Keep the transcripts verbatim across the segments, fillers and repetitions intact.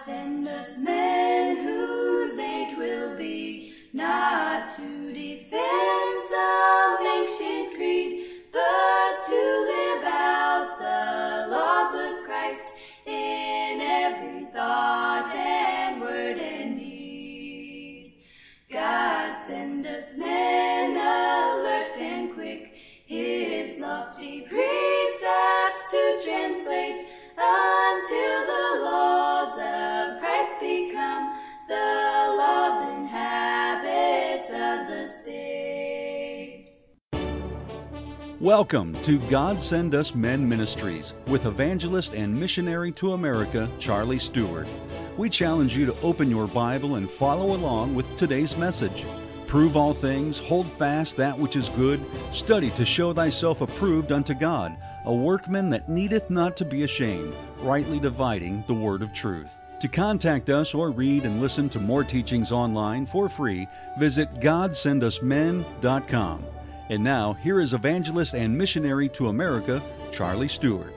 send us men whose age will be not to defend some ancient creed, but to live out the laws of Christ in every thought and word and deed. God send us men alert and quick, his lofty precepts to translate, until the laws of Christ become the laws and habits of the state. Welcome to God Send Us Men Ministries with evangelist and missionary to America, Charlie Stewart. We challenge you to open your Bible and follow along with today's message. Prove all things, hold fast that which is good, study to show thyself approved unto God, a workman that needeth not to be ashamed, rightly dividing the word of truth. To contact us or read and listen to more teachings online for free, visit god send us men dot com. And now, here is evangelist and missionary to America, Charlie Stewart.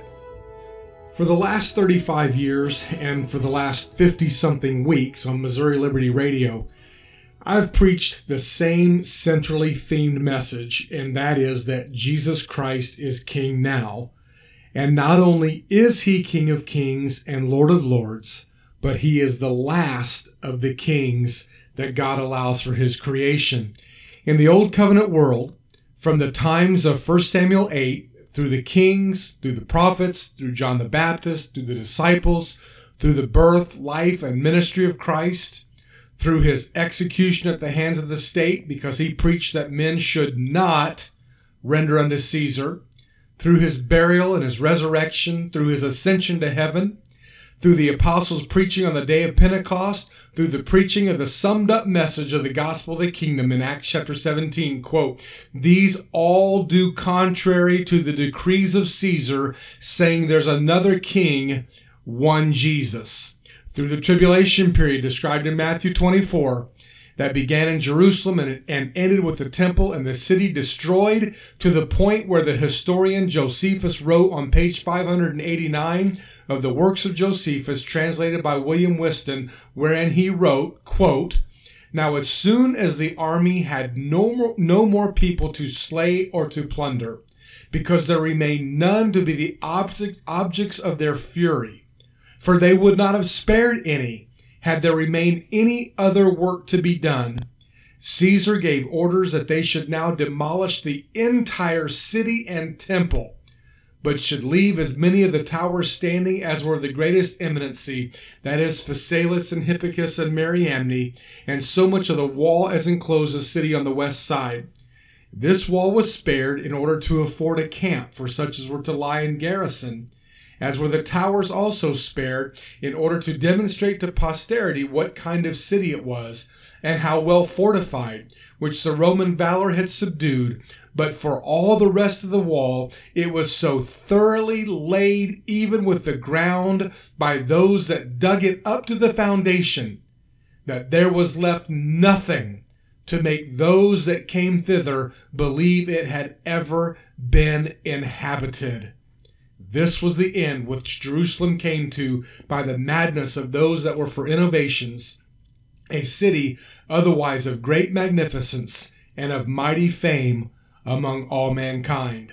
For the last thirty-five years and for the last fifty-something weeks on Missouri Liberty Radio, I've preached the same centrally themed message, and that is that Jesus Christ is King now. And not only is He King of Kings and Lord of Lords, but He is the last of the kings that God allows for His creation. In the Old Covenant world, from the times of First Samuel eight, through the kings, through the prophets, through John the Baptist, through the disciples, through the birth, life, and ministry of Christ, through His execution at the hands of the state because He preached that men should not render unto Caesar, through His burial and His resurrection, through His ascension to heaven, through the apostles' preaching on the day of Pentecost, through the preaching of the summed up message of the gospel of the kingdom in Acts chapter seventeen, quote, "These all do contrary to the decrees of Caesar, saying there's another king, one Jesus." Through the tribulation period described in Matthew twenty-four, that began in Jerusalem and, and ended with the temple and the city destroyed, to the point where the historian Josephus wrote on page five hundred eighty-nine of the Works of Josephus, translated by William Whiston, wherein he wrote, quote, "Now as soon as the army had no more, no more people to slay or to plunder, because there remained none to be the object, objects of their fury, for they would not have spared any, had there remained any other work to be done, Caesar gave orders that they should now demolish the entire city and temple, but should leave as many of the towers standing as were the greatest eminency, that is, Phasaelus and Hippicus and Mariamne, and so much of the wall as enclosed the city on the west side. This wall was spared in order to afford a camp for such as were to lie in garrison, as were the towers also spared, in order to demonstrate to posterity what kind of city it was, and how well fortified, which the Roman valor had subdued. But for all the rest of the wall, it was so thoroughly laid even with the ground by those that dug it up to the foundation, that there was left nothing to make those that came thither believe it had ever been inhabited. This was the end which Jerusalem came to by the madness of those that were for innovations, a city otherwise of great magnificence and of mighty fame among all mankind."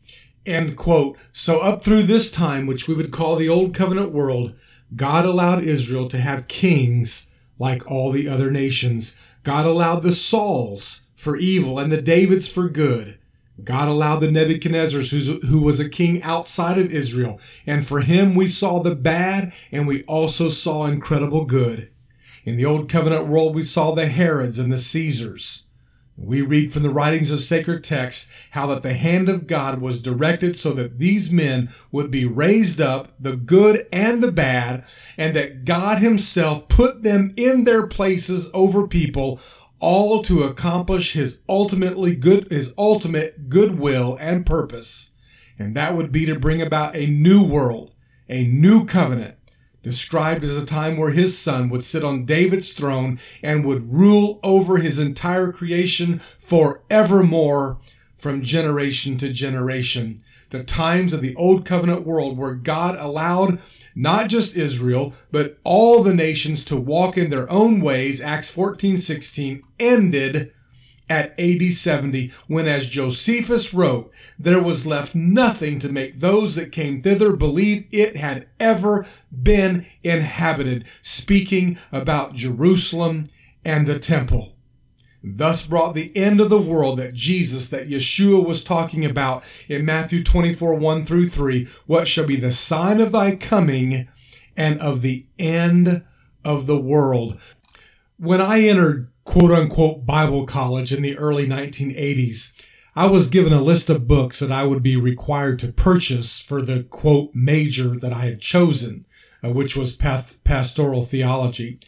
End quote. So up through this time, which we would call the Old Covenant world, God allowed Israel to have kings like all the other nations. God allowed the Sauls for evil and the Davids for good. God allowed the Nebuchadnezzars, who was a king outside of Israel. And for him, we saw the bad, and we also saw incredible good. In the Old Covenant world, we saw the Herods and the Caesars. We read from the writings of sacred texts how that the hand of God was directed so that these men would be raised up, the good and the bad, and that God Himself put them in their places over people, all to accomplish his ultimately good, his ultimate goodwill and purpose. And that would be to bring about a new world, a new covenant, described as a time where His Son would sit on David's throne and would rule over His entire creation forevermore from generation to generation. The times of the Old Covenant world where God allowed not just Israel, but all the nations to walk in their own ways, Acts fourteen sixteen, ended at A D seventy, when, as Josephus wrote, there was left nothing to make those that came thither believe it had ever been inhabited, speaking about Jerusalem and the temple. Thus brought the end of the world that Jesus, that Yeshua was talking about in Matthew twenty-four, one through three, what shall be the sign of thy coming and of the end of the world. When I entered quote-unquote Bible college in the early nineteen eighties, I was given a list of books that I would be required to purchase for the quote major that I had chosen, uh, which was path- pastoral theology.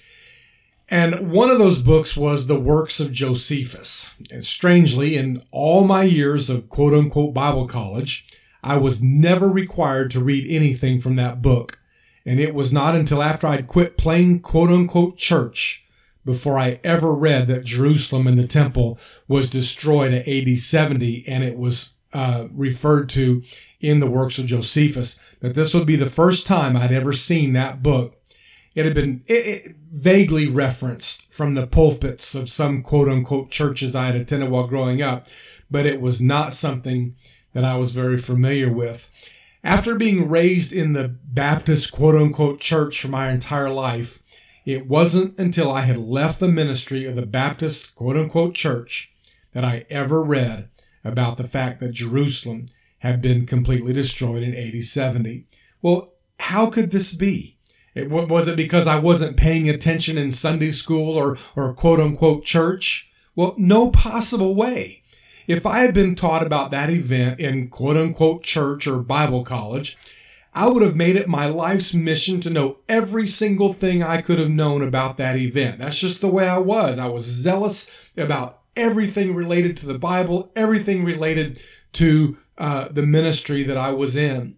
And one of those books was The Works of Josephus. And strangely, in all my years of quote-unquote Bible college, I was never required to read anything from that book. And it was not until after I'd quit playing quote-unquote church before I ever read that Jerusalem and the temple was destroyed at A D seventy, and it was uh, referred to in the Works of Josephus, that this would be the first time I'd ever seen that book. It had been it, it vaguely referenced from the pulpits of some quote-unquote churches I had attended while growing up, but it was not something that I was very familiar with. After being raised in the Baptist quote-unquote church for my entire life, it wasn't until I had left the ministry of the Baptist quote-unquote church that I ever read about the fact that Jerusalem had been completely destroyed in A D seventy. Well, how could this be? It, was it because I wasn't paying attention in Sunday school or, or quote-unquote church? Well, no possible way. If I had been taught about that event in quote-unquote church or Bible college, I would have made it my life's mission to know every single thing I could have known about that event. That's just the way I was. I was zealous about everything related to the Bible, everything related to uh, the ministry that I was in.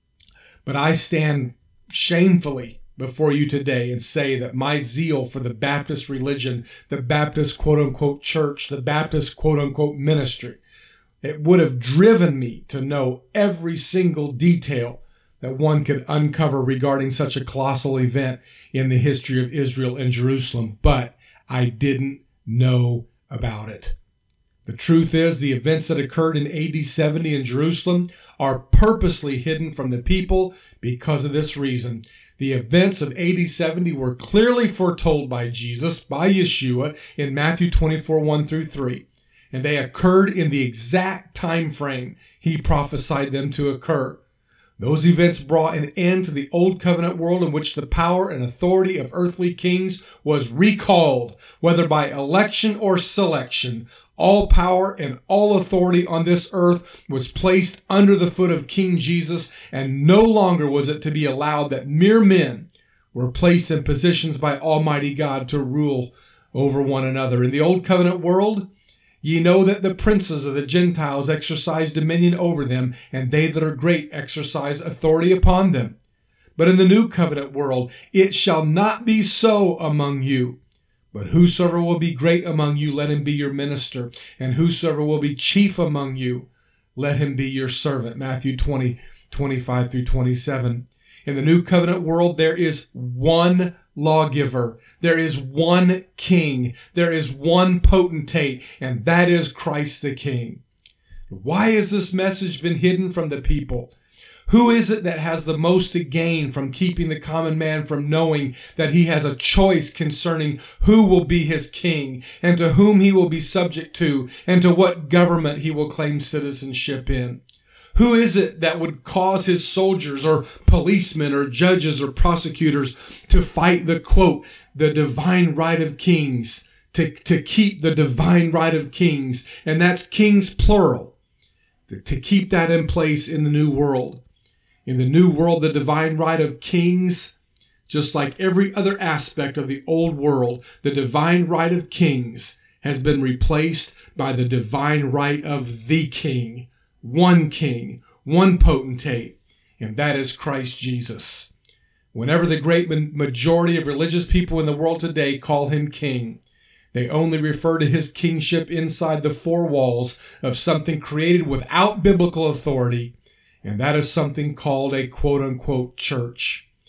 But I stand shamefully before you today and say that my zeal for the Baptist religion, the Baptist quote-unquote church, the Baptist quote-unquote ministry, it would have driven me to know every single detail that one could uncover regarding such a colossal event in the history of Israel and Jerusalem, but I didn't know about it. The truth is, the events that occurred in A D seventy in Jerusalem are purposely hidden from the people because of this reason. The events of A D seventy were clearly foretold by Jesus, by Yeshua, in Matthew twenty-four, one through three, and they occurred in the exact time frame he prophesied them to occur. Those events brought an end to the old covenant world in which the power and authority of earthly kings was recalled, whether by election or selection. All power and all authority on this earth was placed under the foot of King Jesus, and no longer was it to be allowed that mere men were placed in positions by Almighty God to rule over one another. In the old covenant world, ye know that the princes of the Gentiles exercise dominion over them, and they that are great exercise authority upon them. But in the new covenant world, it shall not be so among you. But whosoever will be great among you, let him be your minister. And whosoever will be chief among you, let him be your servant. Matthew twenty, twenty-five through twenty-seven. In the new covenant world, there is one lawgiver. There is one king. There is one potentate, and that is Christ the King. Why has this message been hidden from the people? Who is it that has the most to gain from keeping the common man from knowing that he has a choice concerning who will be his king, and to whom he will be subject to, and to what government he will claim citizenship in? Who is it that would cause his soldiers or policemen or judges or prosecutors to fight the, quote, the divine right of kings, to, to keep the divine right of kings, and that's kings plural, to, to keep that in place in the new world? In the new world, the divine right of kings, just like every other aspect of the old world, the divine right of kings has been replaced by the divine right of the king. One king, one potentate, and that is Christ Jesus. Whenever the great majority of religious people in the world today call him king, they only refer to his kingship inside the four walls of something created without biblical authority, and that is something called a quote-unquote church.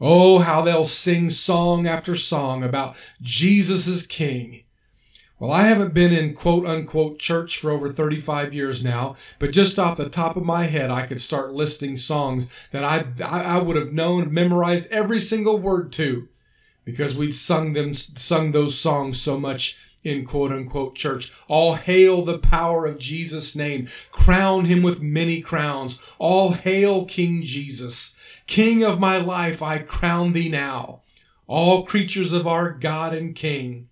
Oh, how they'll sing song after song about Jesus is King. Well, I haven't been in quote-unquote church for over thirty-five years now, but just off the top of my head, I could start listing songs that I, I, I would have known, memorized every single word to, because we'd sung them, sung those songs so much in quote-unquote church. All hail the power of Jesus' name. Crown him with many crowns. All hail King Jesus. King of my life, I crown thee now. All creatures of our God and King,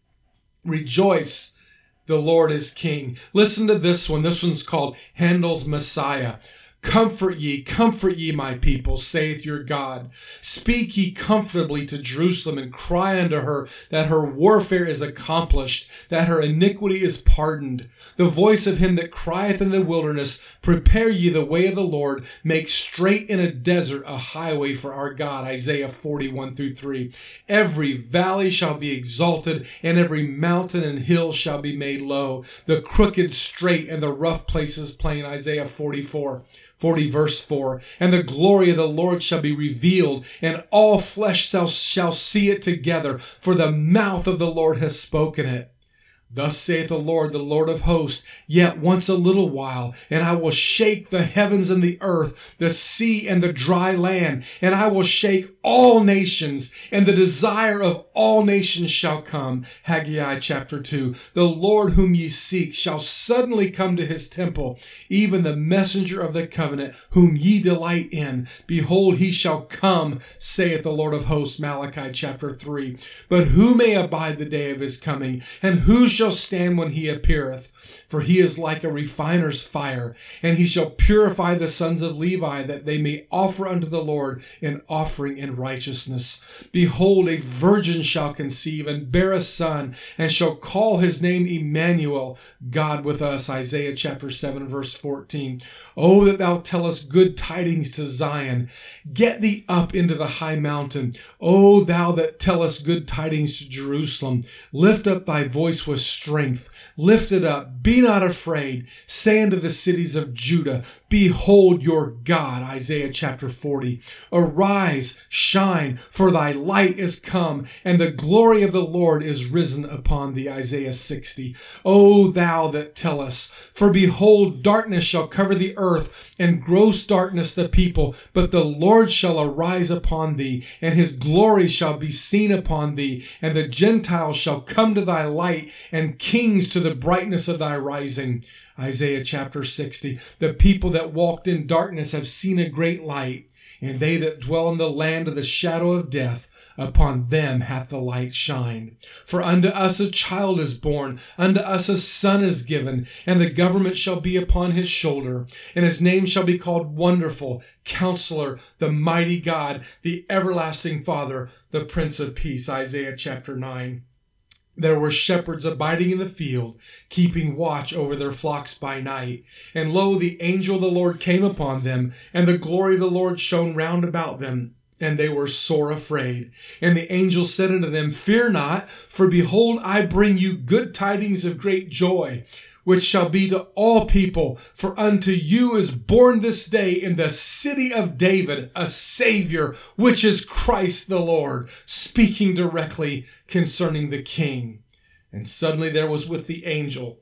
rejoice, the Lord is King. Listen to this one. This one's called Handel's Messiah. Comfort ye, comfort ye, my people, saith your God. Speak ye comfortably to Jerusalem, and cry unto her that her warfare is accomplished, that her iniquity is pardoned. The voice of him that crieth in the wilderness, prepare ye the way of the Lord, make straight in a desert a highway for our God. Isaiah forty-one through three. Every valley shall be exalted, and every mountain and hill shall be made low. The crooked straight, and the rough places plain. Isaiah forty-four. forty verse four. And the glory of the Lord shall be revealed, and all flesh shall, shall see it together, for the mouth of the Lord has spoken it. Thus saith the Lord, the Lord of hosts, yet once a little while, and I will shake the heavens and the earth, the sea and the dry land, and I will shake all nations, and the desire of all nations shall come. Haggai chapter two. The Lord whom ye seek shall suddenly come to his temple, even the messenger of the covenant whom ye delight in. Behold, he shall come, saith the Lord of hosts. Malachi chapter three. But who may abide the day of his coming, and who shall stand when he appeareth? For he is like a refiner's fire, and he shall purify the sons of Levi, that they may offer unto the Lord an offering in righteousness. Behold, a virgin shall conceive and bear a son, and shall call his name Emmanuel, God with us. Isaiah chapter seven verse fourteen. Oh, that thou tellest good tidings to Zion. Get thee up into the high mountain. O thou that tellest good tidings to Jerusalem. Lift up thy voice with strength. Lift it up. Be not afraid. Say unto the cities of Judah, behold your God. Isaiah chapter forty. Arise, shine, for thy light is come, and the glory of the Lord is risen upon thee. Isaiah sixty. O thou that tellest, for behold, darkness shall cover the earth, and gross darkness the people, but the Lord shall arise upon thee, and his glory shall be seen upon thee, and the Gentiles shall come to thy light, and kings to the brightness of thy rising. Isaiah chapter sixty. The people that walked in darkness have seen a great light, and they that dwell in the land of the shadow of death, upon them hath the light shined. For unto us a child is born, unto us a son is given, and the government shall be upon his shoulder, and his name shall be called Wonderful, Counselor, the Mighty God, the Everlasting Father, the Prince of Peace. Isaiah chapter nine. There were shepherds abiding in the field, keeping watch over their flocks by night. And lo, the angel of the Lord came upon them, and the glory of the Lord shone round about them, and they were sore afraid. And the angel said unto them, fear not, for behold, I bring you good tidings of great joy, which shall be to all people. For unto you is born this day in the city of David a Savior, which is Christ the Lord, speaking directly concerning the King. And suddenly there was with the angel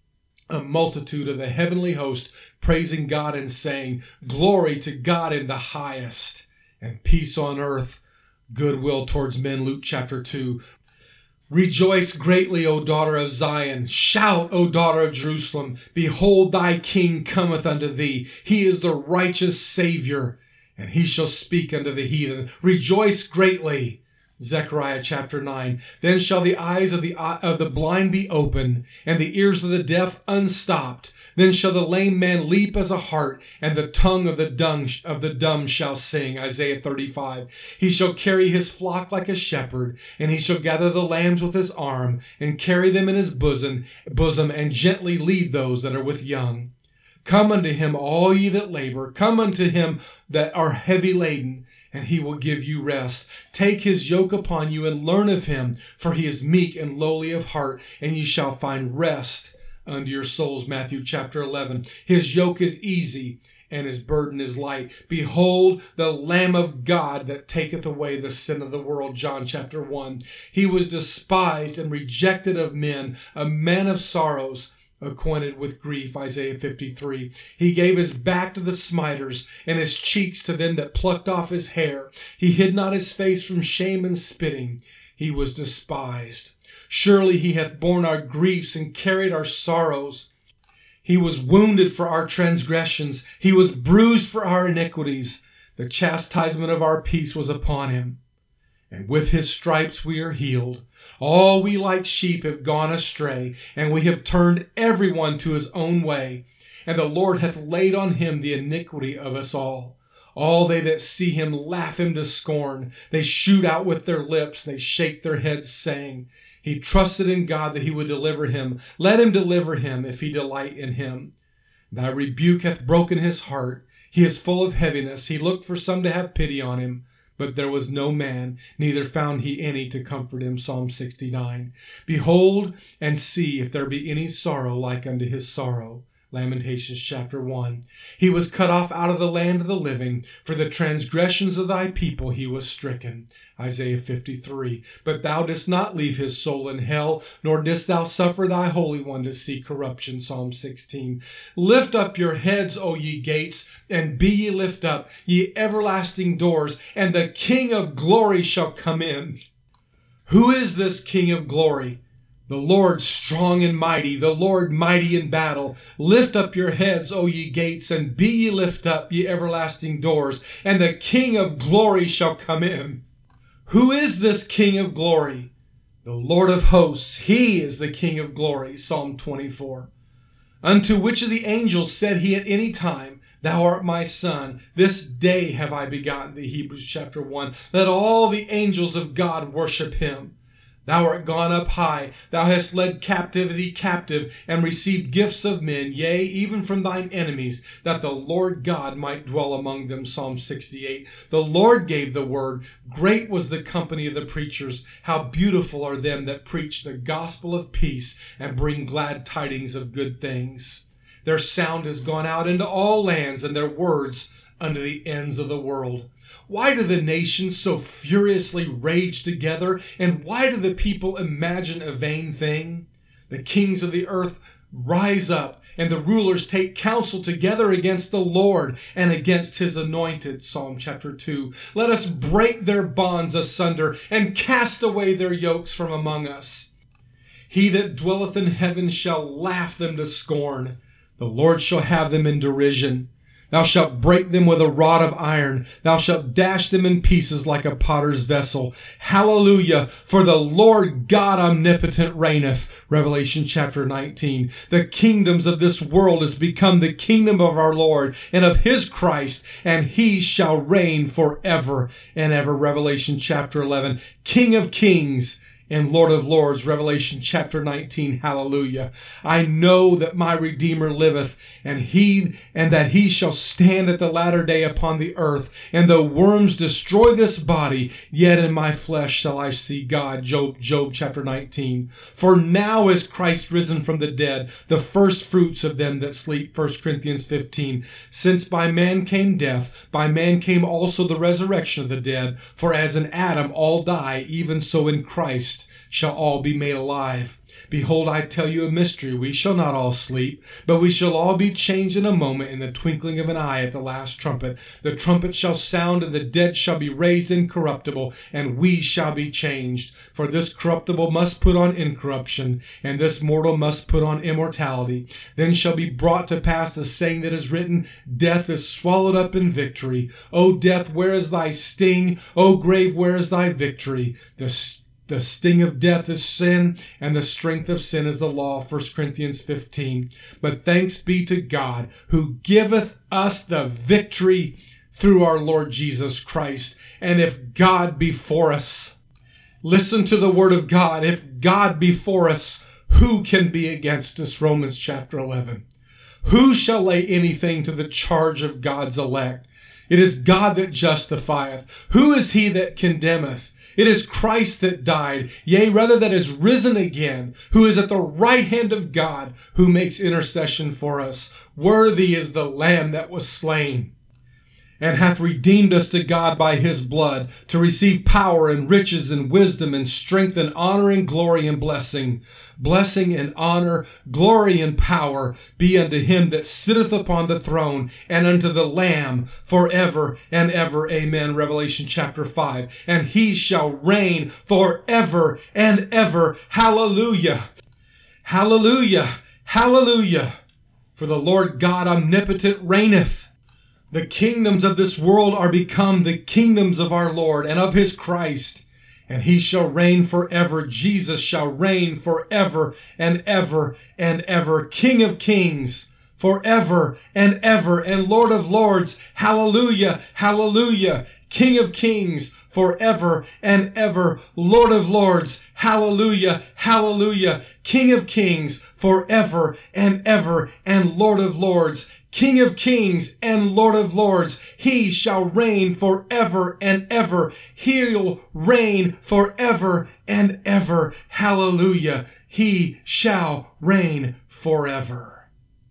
a multitude of the heavenly host, praising God and saying, glory to God in the highest, and peace on earth, goodwill towards men. Luke chapter two. Rejoice greatly, O daughter of Zion. Shout, O daughter of Jerusalem. Behold, thy king cometh unto thee. He is the righteous Savior, and he shall speak unto the heathen. Rejoice greatly. Zechariah chapter nine. Then shall the eyes of the, of the blind be opened, and the ears of the deaf unstopped. Then shall the lame man leap as a hart, and the tongue of the dumb, of the dumb shall sing. Isaiah thirty-five. He shall carry his flock like a shepherd, and he shall gather the lambs with his arm, and carry them in his bosom, bosom, and gently lead those that are with young. Come unto him, all ye that labor. Come unto him that are heavy laden, and he will give you rest. Take his yoke upon you, and learn of him, for he is meek and lowly of heart, and ye shall find rest unto your souls. Matthew chapter eleven. His yoke is easy, and his burden is light. Behold, the Lamb of God that taketh away the sin of the world. John chapter one. He was despised and rejected of men, a man of sorrows, acquainted with grief. Isaiah fifty-three. He gave his back to the smiters, and his cheeks to them that plucked off his hair. He hid not his face from shame and spitting. He was despised. Surely he hath borne our griefs and carried our sorrows. He was wounded for our transgressions. He was bruised for our iniquities. The chastisement of our peace was upon him, and with his stripes we are healed. All we like sheep have gone astray, and we have turned every one to his own way. And the Lord hath laid on him the iniquity of us all. All they that see him laugh him to scorn. They shoot out with their lips. They shake their heads, saying, He trusted in God that he would deliver him. Let him deliver him, if he delight in him. Thy rebuke hath broken his heart. He is full of heaviness. He looked for some to have pity on him, but there was no man, neither found he any to comfort him. Psalm sixty-nine. Behold and see if there be any sorrow like unto his sorrow. Lamentations chapter one. He was cut off out of the land of the living. For the transgressions of thy people he was stricken. Isaiah fifty-three. But thou didst not leave his soul in hell, nor didst thou suffer thy Holy One to see corruption. Psalm sixteen. Lift up your heads, O ye gates, and be ye lift up, ye everlasting doors, and the King of glory shall come in. Who is this King of glory? The Lord strong and mighty, the Lord mighty in battle. Lift up your heads, O ye gates, and be ye lift up, ye everlasting doors, and the King of glory shall come in. Who is this King of glory? The Lord of hosts, he is the King of glory. Psalm twenty-four. Unto which of the angels said he at any time, Thou art my son, this day have I begotten thee. Hebrews chapter one. Let all the angels of God worship him. Thou art gone up high, thou hast led captivity captive, and received gifts of men, yea, even from thine enemies, that the Lord God might dwell among them. Psalm sixty-eight. The Lord gave the word, great was the company of the preachers. How beautiful are them that preach the gospel of peace, and bring glad tidings of good things. Their sound has gone out into all lands, and their words unto the ends of the world. Why do the nations so furiously rage together? And why do the people imagine a vain thing? The kings of the earth rise up, and the rulers take counsel together against the Lord and against his anointed. Psalm chapter two. Let us break their bonds asunder and cast away their yokes from among us. He that dwelleth in heaven shall laugh them to scorn. The Lord shall have them in derision. Thou shalt break them with a rod of iron. Thou shalt dash them in pieces like a potter's vessel. Hallelujah! For the Lord God omnipotent reigneth. Revelation chapter nineteen. The kingdoms of this world is become the kingdom of our Lord and of his Christ, and he shall reign forever and ever. Revelation chapter eleven. King of kings and Lord of lords. Revelation chapter nineteen. Hallelujah. I know that my Redeemer liveth, and he, and that he shall stand at the latter day upon the earth. And though worms destroy this body, yet in my flesh shall I see God. Job, Job chapter nineteen. For now is Christ risen from the dead, the first fruits of them that sleep. First Corinthians fifteen. Since by man came death, by man came also the resurrection of the dead. For as in Adam all die, even so in Christ shall all be made alive. Behold, I tell you a mystery. We shall not all sleep, but we shall all be changed in a moment, in the twinkling of an eye, at the last trumpet. The trumpet shall sound, and the dead shall be raised incorruptible, and we shall be changed. For this corruptible must put on incorruption, and this mortal must put on immortality. Then shall be brought to pass the saying that is written, Death is swallowed up in victory. O death, where is thy sting? O grave, where is thy victory? The The sting of death is sin, and the strength of sin is the law. First Corinthians fifteen. But thanks be to God, who giveth us the victory through our Lord Jesus Christ. And if God be for us, listen to the word of God. If God be for us, who can be against us? Romans chapter eleven. Who shall lay anything to the charge of God's elect? It is God that justifieth. Who is he that condemneth? It is Christ that died, yea, rather that is risen again, who is at the right hand of God, who makes intercession for us. Worthy is the Lamb that was slain, and hath redeemed us to God by his blood, to receive power and riches and wisdom and strength and honor and glory and blessing. Blessing and honor, glory and power be unto him that sitteth upon the throne and unto the Lamb forever and ever. Amen. Revelation chapter five. And he shall reign forever and ever. Hallelujah. Hallelujah. Hallelujah. For the Lord God omnipotent reigneth. The kingdoms of this world are become the kingdoms of our Lord and of his Christ. And he shall reign forever. Jesus shall reign forever and ever and ever. King of kings forever and ever. And Lord of lords. Hallelujah. Hallelujah. King of kings forever and ever. Lord of lords. Hallelujah. Hallelujah. King of kings forever and ever. And Lord of lords. King of kings and Lord of lords, he shall reign forever and ever. He'll reign forever and ever. Hallelujah. He shall reign forever.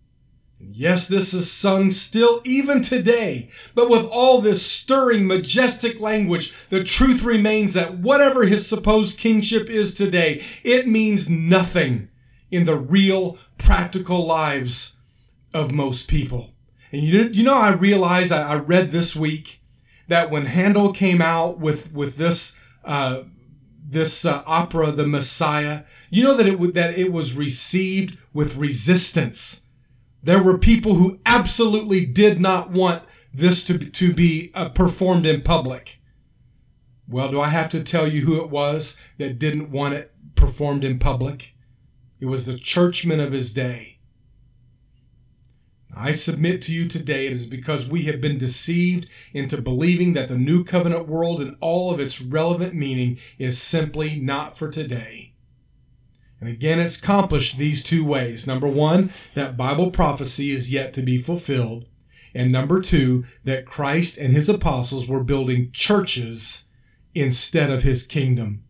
Yes, this is sung still even today, but with all this stirring, majestic language, the truth remains that whatever his supposed kingship is today, it means nothing in the real, practical lives of most people. And you, you know, I realized, I, I read this week that when Handel came out with, with this, uh, this uh, opera, The Messiah, you know that it, w- that it was received with resistance. There were people who absolutely did not want this to, to be uh, performed in public. Well, do I have to tell you who it was that didn't want it performed in public? It was the churchmen of his day. I submit to you today it is because we have been deceived into believing that the New Covenant world and all of its relevant meaning is simply not for today. And again, it's accomplished these two ways. Number one, that Bible prophecy is yet to be fulfilled. And number two, that Christ and his apostles were building churches instead of his kingdom.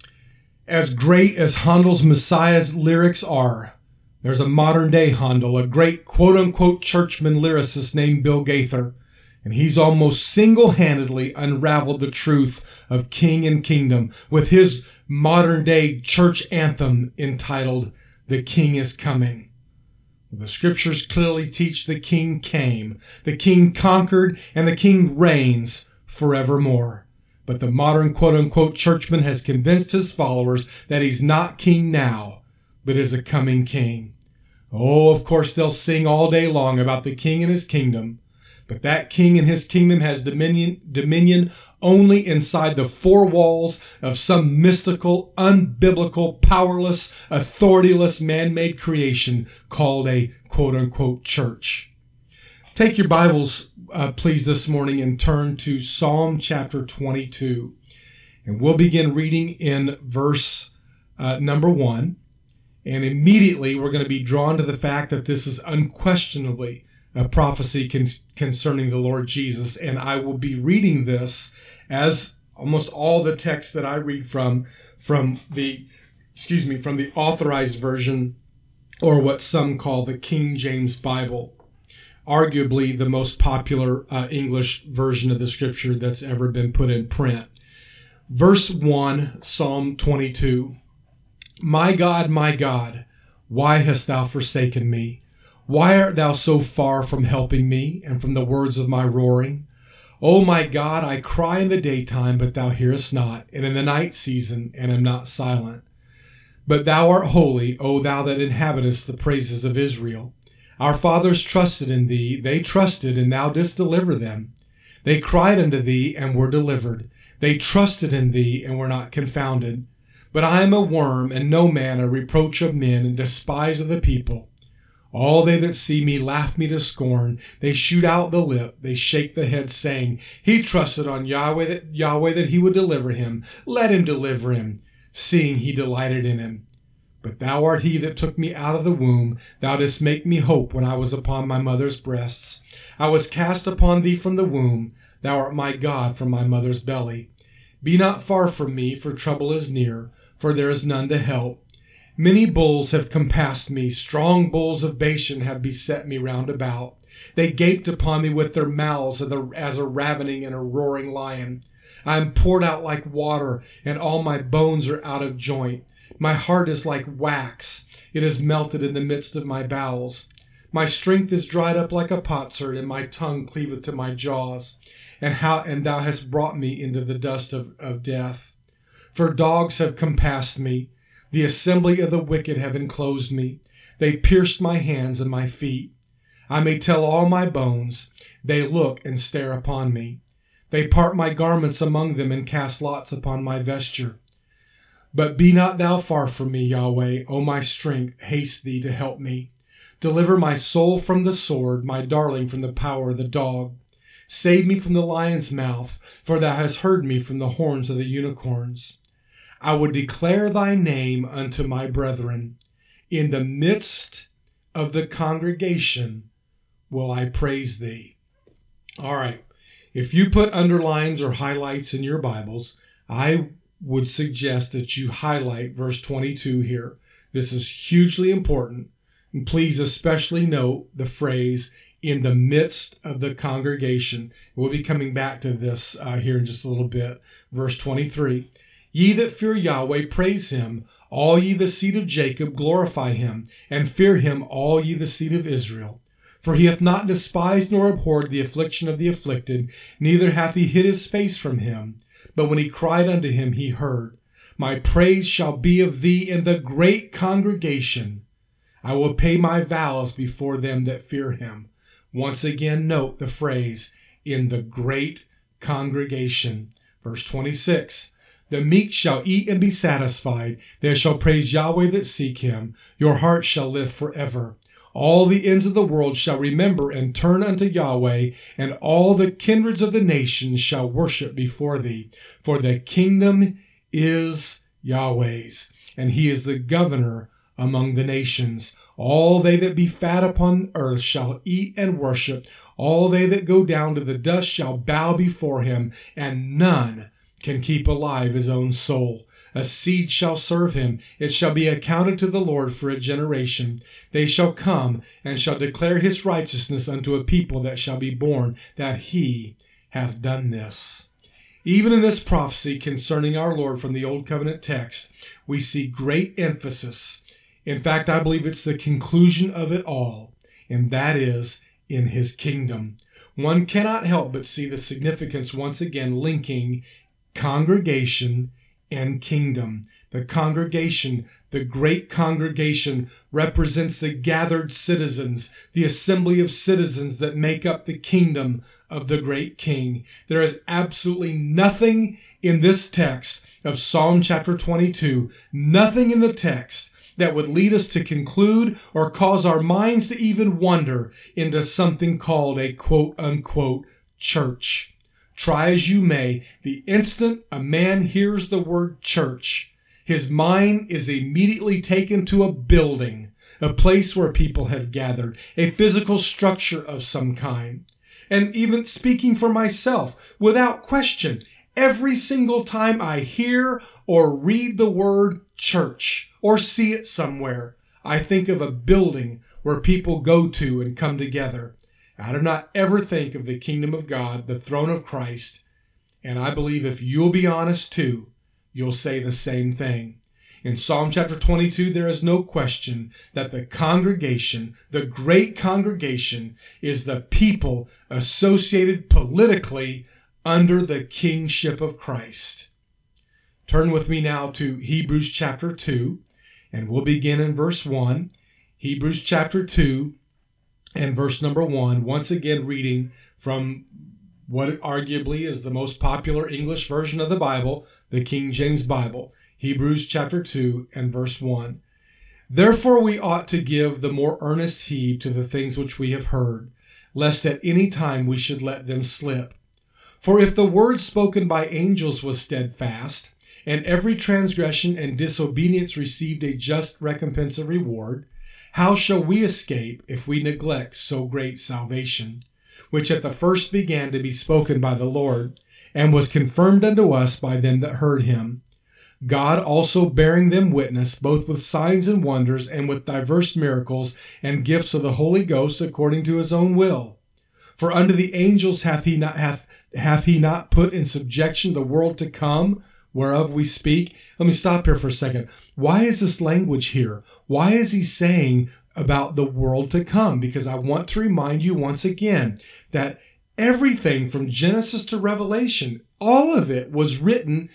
As great as Handel's Messiah's lyrics are, there's a modern day Handel, a great quote-unquote churchman lyricist named Bill Gaither, and he's almost single-handedly unraveled the truth of king and kingdom with his modern day church anthem entitled, "The King is Coming." The scriptures clearly teach the king came, the king conquered, and the king reigns forevermore. But the modern quote-unquote churchman has convinced his followers that he's not king now, but is a coming king. Oh, of course, they'll sing all day long about the king and his kingdom, but that king and his kingdom has dominion, dominion only inside the four walls of some mystical, unbiblical, powerless, authorityless, man-made creation called a quote-unquote church. Take your Bibles, uh, please, this morning and turn to Psalm chapter twenty-two, and we'll begin reading in verse uh, number one. And immediately we're going to be drawn to the fact that this is unquestionably a prophecy con- concerning the Lord Jesus. And I will be reading this, as almost all the texts that I read from, from the, excuse me, from the authorized version, or what some call the King James Bible, arguably the most popular uh, English version of the scripture that's ever been put in print. Verse one, Psalm twenty-two. My God, my God, why hast thou forsaken me? Why art thou so far from helping me and from the words of my roaring? O my God, I cry in the daytime, but thou hearest not, and in the night season, and am not silent. But thou art holy, O thou that inhabitest the praises of Israel. Our fathers trusted in thee, they trusted, and thou didst deliver them. They cried unto thee, and were delivered. They trusted in thee, and were not confounded. But I am a worm, and no man, a reproach of men, and despise of the people. All they that see me laugh me to scorn. They shoot out the lip, they shake the head, saying, He trusted on Yahweh that, Yahweh that he would deliver him. Let him deliver him, seeing he delighted in him. But thou art he that took me out of the womb. Thou didst make me hope when I was upon my mother's breasts. I was cast upon thee from the womb. Thou art my God from my mother's belly. Be not far from me, for trouble is near, for there is none to help. Many bulls have compassed me, strong bulls of Bashan have beset me round about. They gaped upon me with their mouths as a ravening and a roaring lion. I am poured out like water, and all my bones are out of joint. My heart is like wax. It is melted in the midst of my bowels. My strength is dried up like a potsherd, and my tongue cleaveth to my jaws. And how and thou hast brought me into the dust of, of death. For dogs have compassed me. The assembly of the wicked have enclosed me. They pierced my hands and my feet. I may tell all my bones. They look and stare upon me. They part my garments among them and cast lots upon my vesture. But be not thou far from me, Yahweh. O my strength, haste thee to help me. Deliver my soul from the sword, my darling from the power of the dog. Save me from the lion's mouth, for thou hast heard me from the horns of the unicorns. I would declare thy name unto my brethren. In the midst of the congregation will I praise thee. All right. If you put underlines or highlights in your Bibles, I would suggest that you highlight verse twenty-two here. This is hugely important. And please especially note the phrase, in the midst of the congregation. We'll be coming back to this uh, here in just a little bit. Verse twenty-three. Ye that fear Yahweh, praise him. All ye the seed of Jacob, glorify him. And fear him, all ye the seed of Israel. For he hath not despised nor abhorred the affliction of the afflicted, neither hath he hid his face from him. But when he cried unto him, he heard. My praise shall be of thee in the great congregation. I will pay my vows before them that fear him. Once again, note the phrase, in the great congregation. Verse twenty-six. The meek shall eat and be satisfied. They shall praise Yahweh that seek him. Your heart shall live forever. All the ends of the world shall remember and turn unto Yahweh, and all the kindreds of the nations shall worship before thee. For the kingdom is Yahweh's, and he is the governor among the nations. All they that be fat upon earth shall eat and worship. All they that go down to the dust shall bow before him, and none can keep alive his own soul. A seed shall serve him. It shall be accounted to the Lord for a generation. They shall come and shall declare his righteousness unto a people that shall be born, that he hath done this. Even in this prophecy concerning our Lord from the Old Covenant text, we see great emphasis. In fact, I believe it's the conclusion of it all, and that is in his kingdom. One cannot help but see the significance once again linking congregation and kingdom. The congregation, the great congregation, represents the gathered citizens, the assembly of citizens that make up the kingdom of the great king. There is absolutely nothing in this text of Psalm chapter twenty-two, nothing in the text that would lead us to conclude or cause our minds to even wonder into something called a quote-unquote church. Try as you may, the instant a man hears the word church, his mind is immediately taken to a building, a place where people have gathered, a physical structure of some kind. And even speaking for myself, without question, every single time I hear or read the word church or see it somewhere, I think of a building where people go to and come together. I do not ever think of the kingdom of God, the throne of Christ, and I believe if you'll be honest too, you'll say the same thing. In Psalm chapter twenty-two, there is no question that the congregation, the great congregation, is the people associated politically under the kingship of Christ. Turn with me now to Hebrews chapter two, and we'll begin in verse one. Hebrews chapter two and verse number one, once again reading from what arguably is the most popular English version of the Bible, the King James Bible. Hebrews chapter two and verse one. Therefore we ought to give the more earnest heed to the things which we have heard, lest at any time we should let them slip. For if the word spoken by angels was steadfast, and every transgression and disobedience received a just recompense of reward, how shall we escape if we neglect so great salvation, which at the first began to be spoken by the Lord, and was confirmed unto us by them that heard him. God also bearing them witness, both with signs and wonders, and with diverse miracles, and gifts of the Holy Ghost, according to his own will. For unto the angels hath he not hath hath he not put in subjection the world to come, whereof we speak. Let me stop here for a second. Why is this language here? Why is he saying about the world to come? Because I want to remind you once again that everything from Genesis to Revelation, all of it was written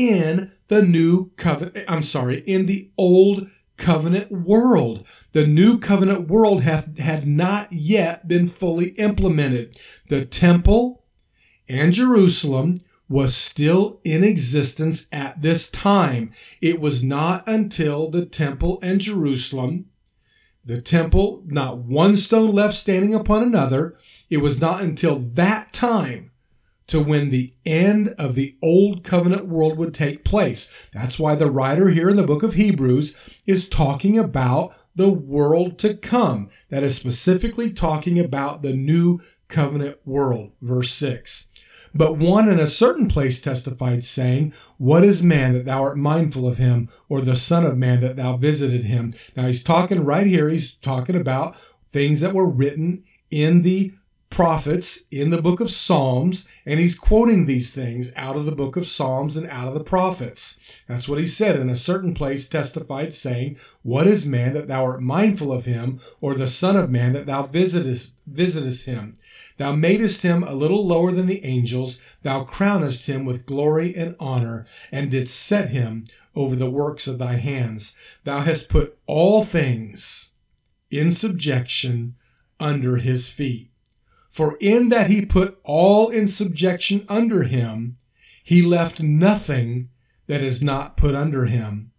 in the new covenant, I'm sorry, in the old covenant world. The new covenant world hath, had not yet been fully implemented. The temple and Jerusalem was still in existence at this time. It was not until the temple and Jerusalem, the temple, not one stone left standing upon another, it was not until that time to when the end of the old covenant world would take place. That's why the writer here in the book of Hebrews is talking about the world to come. That is specifically talking about the new covenant world. Verse six. But one in a certain place testified, saying, What is man that thou art mindful of him, or the son of man that thou visited him? Now he's talking right here, he's talking about things that were written in the prophets in the book of Psalms, and he's quoting these things out of the book of Psalms and out of the prophets. That's what he said. In a certain place testified, saying, What is man that thou art mindful of him, or the son of man that thou visitest, visitest him? Thou madest him a little lower than the angels. Thou crownest him with glory and honor, and didst set him over the works of thy hands. Thou hast put all things in subjection under his feet. For in that he put all in subjection under him, he left nothing that is not put under him.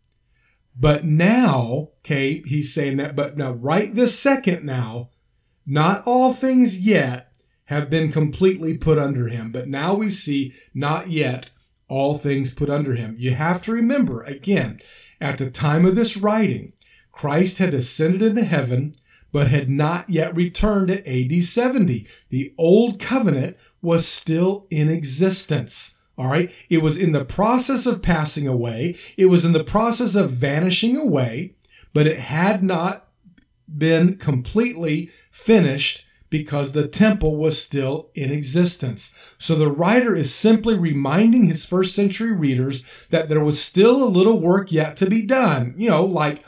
But now, okay, he's saying that, but now right this second now, not all things yet have been completely put under him. But now we see not yet all things put under him. You have to remember, again, at the time of this writing, Christ had ascended into heaven, but had not yet returned at A D seventy. The old covenant was still in existence. All right. It was in the process of passing away. It was in the process of vanishing away, but it had not been completely finished because the temple was still in existence. So the writer is simply reminding his first century readers that there was still a little work yet to be done. You know, like,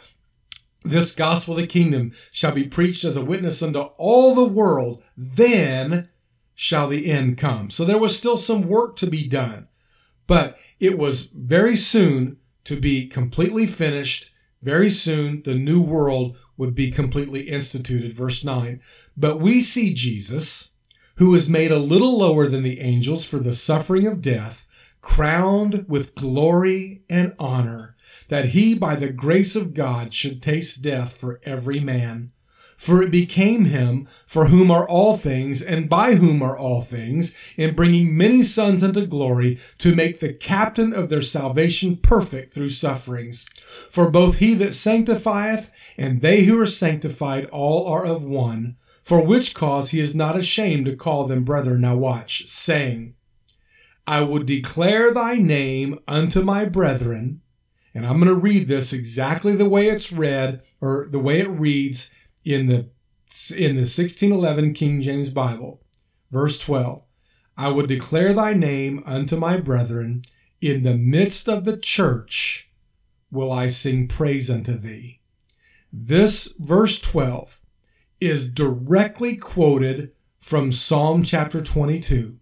this gospel of the kingdom shall be preached as a witness unto all the world, then shall the end come. So there was still some work to be done, but it was very soon to be completely finished. Very soon the new world would be completely instituted. Verse nine. But we see Jesus, who is made a little lower than the angels for the suffering of death, crowned with glory and honor, that he by the grace of God should taste death for every man. For it became him, for whom are all things, and by whom are all things, in bringing many sons unto glory, to make the captain of their salvation perfect through sufferings. For both he that sanctifieth, and they who are sanctified, all are of one. For which cause he is not ashamed to call them brethren. Now watch, saying, I will declare thy name unto my brethren. And I'm going to read this exactly the way it's read, or the way it reads in the in the sixteen eleven King James Bible. Verse twelve. I would declare thy name unto my brethren. In the midst of the church will I sing praise unto thee. This verse twelve is directly quoted from Psalm chapter twenty-two.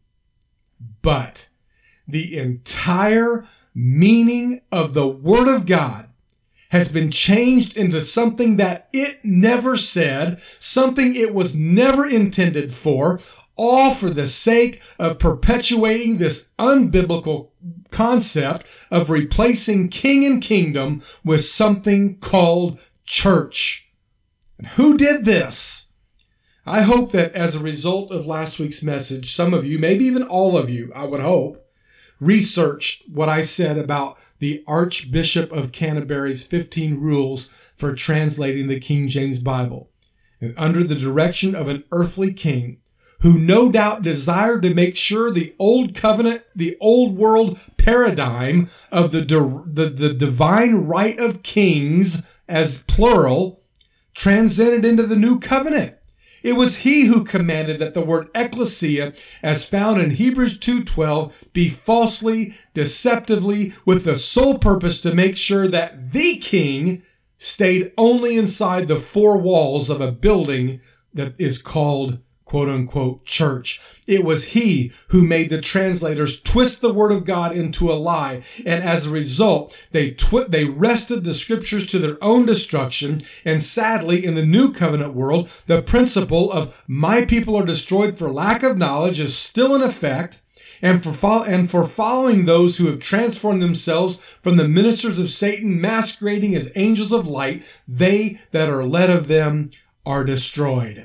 But the entire meaning of the Word of God has been changed into something that it never said, something it was never intended for, all for the sake of perpetuating this unbiblical concept of replacing king and kingdom with something called church. And who did this? I hope that as a result of last week's message, some of you, maybe even all of you, I would hope, researched what I said about the Archbishop of Canterbury's fifteen rules for translating the King James Bible. And under the direction of an earthly king who no doubt desired to make sure the old covenant, the old world paradigm of the, the, the divine right of kings, as plural, transcended into the new covenant. It was he who commanded that the word ecclesia, as found in Hebrews two twelve, be falsely, deceptively, with the sole purpose to make sure that the king stayed only inside the four walls of a building that is called, quote unquote, church. It was he who made the translators twist the word of God into a lie. And as a result, they twi- they wrested the scriptures to their own destruction. And sadly, in the new covenant world, the principle of my people are destroyed for lack of knowledge is still in effect. And for, fo- and for following those who have transformed themselves from the ministers of Satan, masquerading as angels of light, they that are led of them are destroyed.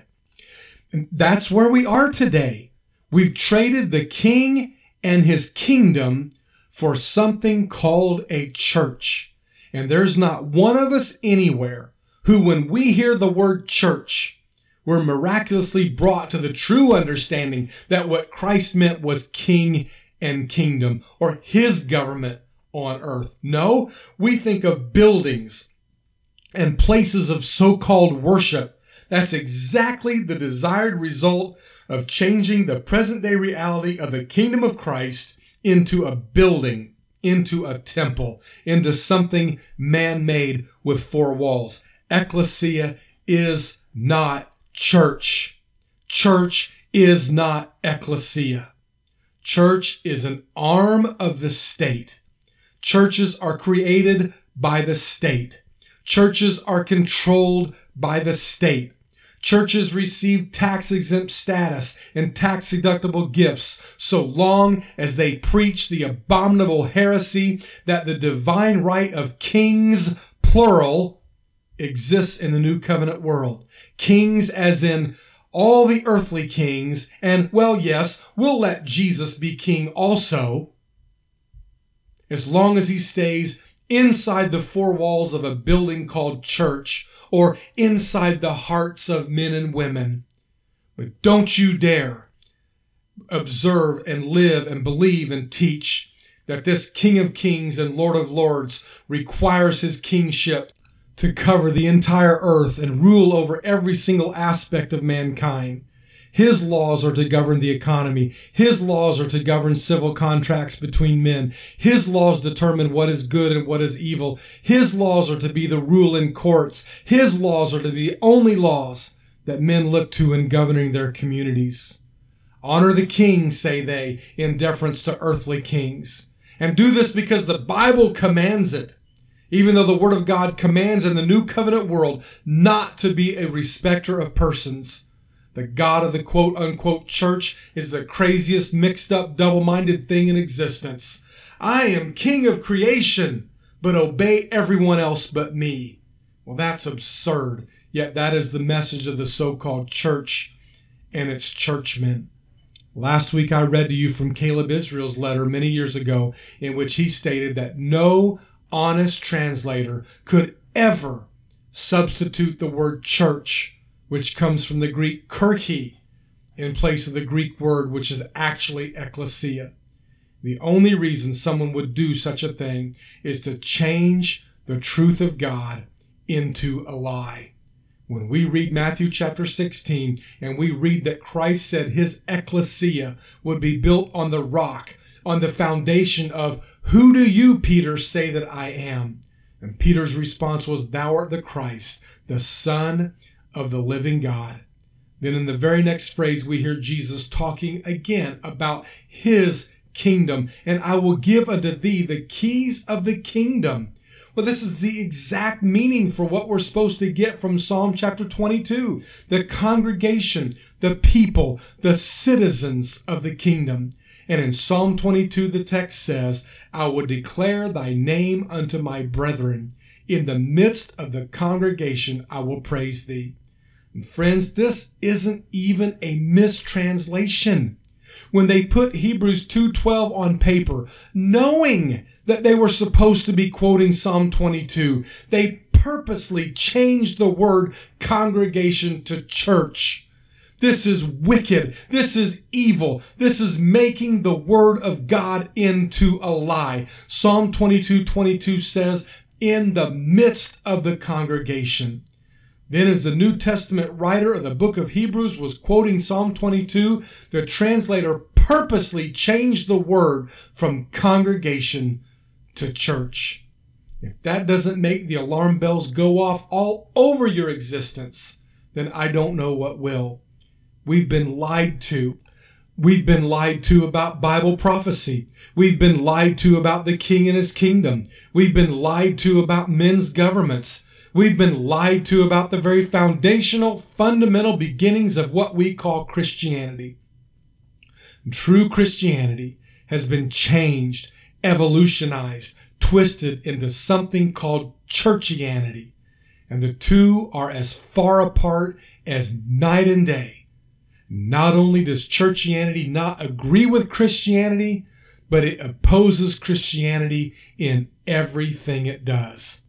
And that's where we are today. We've traded the king and his kingdom for something called a church. And there's not one of us anywhere who, when we hear the word church, we're miraculously brought to the true understanding that what Christ meant was king and kingdom, or his government on earth. No, we think of buildings and places of so-called worship. That's exactly the desired result of changing the present day reality of the kingdom of Christ into a building, into a temple, into something man-made with four walls. Ecclesia is not church. Church is not ecclesia. Church is an arm of the state. Churches are created by the state. Churches are controlled by the state. Churches receive tax-exempt status and tax-deductible gifts so long as they preach the abominable heresy that the divine right of kings, plural, exists in the new covenant world. Kings as in all the earthly kings, and, well, yes, we'll let Jesus be king also, as long as he stays inside the four walls of a building called church, or inside the hearts of men and women. But don't you dare observe and live and believe and teach that this King of Kings and Lord of Lords requires his kingship to cover the entire earth and rule over every single aspect of mankind. His laws are to govern the economy. His laws are to govern civil contracts between men. His laws determine what is good and what is evil. His laws are to be the rule in courts. His laws are to be the only laws that men look to in governing their communities. Honor the king, say they, in deference to earthly kings. And do this because the Bible commands it. Even though the Word of God commands in the new covenant world not to be a respecter of persons. The God of the quote-unquote church is the craziest, mixed-up, double-minded thing in existence. I am king of creation, but obey everyone else but me. Well, that's absurd. Yet that is the message of the so-called church and its churchmen. Last week I read to you from Caleb Israel's letter many years ago, in which he stated that no honest translator could ever substitute the word church, which comes from the Greek kirche, in place of the Greek word, which is actually ecclesia. The only reason someone would do such a thing is to change the truth of God into a lie. When we read Matthew chapter sixteen, and we read that Christ said his ecclesia would be built on the rock, on the foundation of, who do you, Peter, say that I am? And Peter's response was, thou art the Christ, the Son of the living God. Then in the very next phrase, we hear Jesus talking again about his kingdom. And I will give unto thee the keys of the kingdom. Well, this is the exact meaning for what we're supposed to get from Psalm chapter twenty-two. The congregation, the people, the citizens of the kingdom. And in Psalm twenty-two, the text says, I will declare thy name unto my brethren. In the midst of the congregation, I will praise thee. And friends, this isn't even a mistranslation. When they put Hebrews two twelve on paper, knowing that they were supposed to be quoting Psalm twenty-two, they purposely changed the word congregation to church. This is wicked. This is evil. This is making the word of God into a lie. Psalm twenty-two twenty-two says, in the midst of the congregation. Then as the New Testament writer of the book of Hebrews was quoting Psalm twenty-two, the translator purposely changed the word from congregation to church. If that doesn't make the alarm bells go off all over your existence, then I don't know what will. We've been lied to. We've been lied to about Bible prophecy. We've been lied to about the King and his kingdom. We've been lied to about men's governments. We've been lied to about the very foundational, fundamental beginnings of what we call Christianity. True Christianity has been changed, evolutionized, twisted into something called churchianity. And the two are as far apart as night and day. Not only does churchianity not agree with Christianity, but it opposes Christianity in everything it does.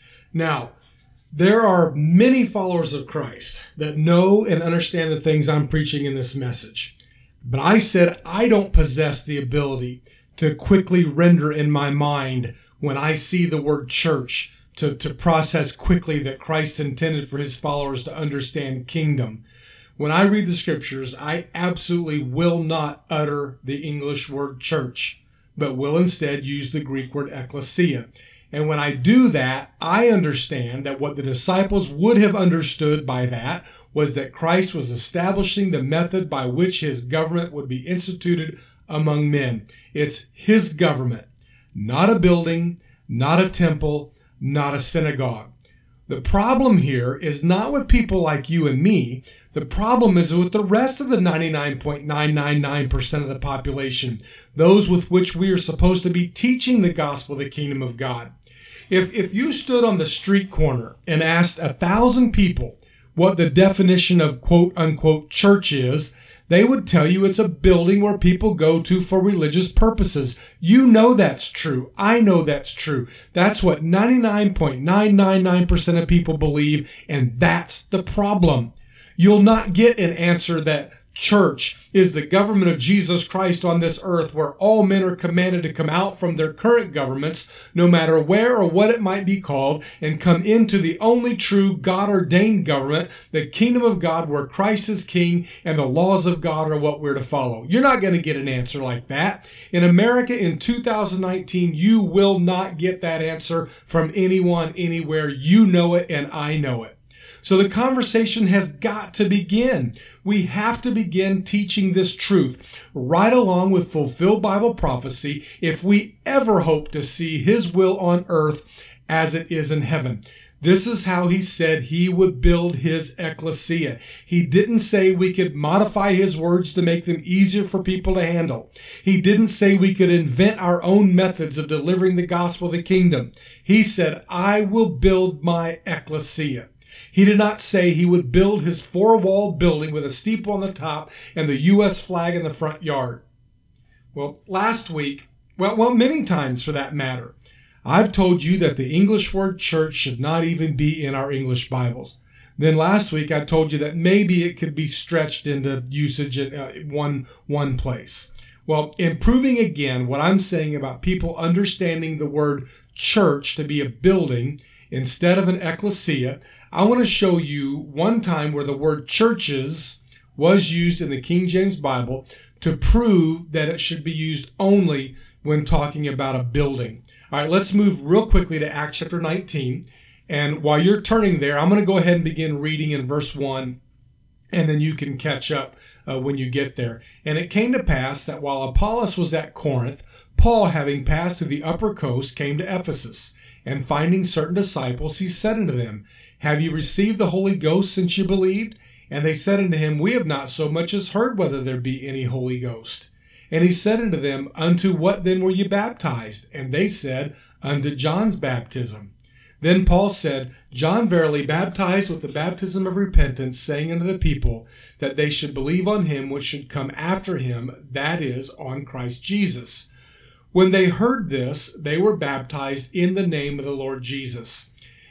Now, there are many followers of Christ that know and understand the things I'm preaching in this message. But I said I don't possess the ability to quickly render in my mind when I see the word church, to, to process quickly that Christ intended for his followers to understand kingdom. When I read the scriptures, I absolutely will not utter the English word church, but will instead use the Greek word ecclesia. And when I do that, I understand that what the disciples would have understood by that was that Christ was establishing the method by which his government would be instituted among men. It's his government, not a building, not a temple, not a synagogue. The problem here is not with people like you and me. The problem is with the rest of the ninety-nine point nine nine nine percent of the population, those with which we are supposed to be teaching the gospel of the kingdom of God. If, if you stood on the street corner and asked a thousand people what the definition of quote unquote church is, they would tell you it's a building where people go to for religious purposes. You know that's true. I know that's true. That's what ninety-nine point nine nine nine percent of people believe, and that's the problem. You'll not get an answer that church is the government of Jesus Christ on this earth, where all men are commanded to come out from their current governments, no matter where or what it might be called, and come into the only true God-ordained government, the kingdom of God, where Christ is king and the laws of God are what we're to follow. You're not going to get an answer like that. In America in two thousand nineteen, you will not get that answer from anyone, anywhere. You know it and I know it. So the conversation has got to begin. We have to begin teaching this truth right along with fulfilled Bible prophecy if we ever hope to see his will on earth as it is in heaven. This is how he said he would build his ecclesia. He didn't say we could modify his words to make them easier for people to handle. He didn't say we could invent our own methods of delivering the gospel of the kingdom. He said, I will build my ecclesia. He did not say he would build his four-walled building with a steeple on the top and the U S flag in the front yard. Well, last week, well, well, many times for that matter, I've told you that the English word church should not even be in our English Bibles. Then last week, I told you that maybe it could be stretched into usage in uh, one, one place. Well, in proving again what I'm saying about people understanding the word church to be a building instead of an ecclesia, I want to show you one time where the word churches was used in the King James Bible to prove that it should be used only when talking about a building. All right, let's move real quickly to Acts chapter nineteen. And while you're turning there, I'm going to go ahead and begin reading in verse one, and then you can catch up uh, when you get there. And it came to pass that while Apollos was at Corinth, Paul, having passed through the upper coast, came to Ephesus. And finding certain disciples, he said unto them, Have you received the Holy Ghost since you believed? And they said unto him, We have not so much as heard whether there be any Holy Ghost. And he said unto them, Unto what then were ye baptized? And they said, Unto John's baptism. Then Paul said, John verily baptized with the baptism of repentance, saying unto the people that they should believe on him which should come after him, that is, on Christ Jesus. When they heard this, they were baptized in the name of the Lord Jesus.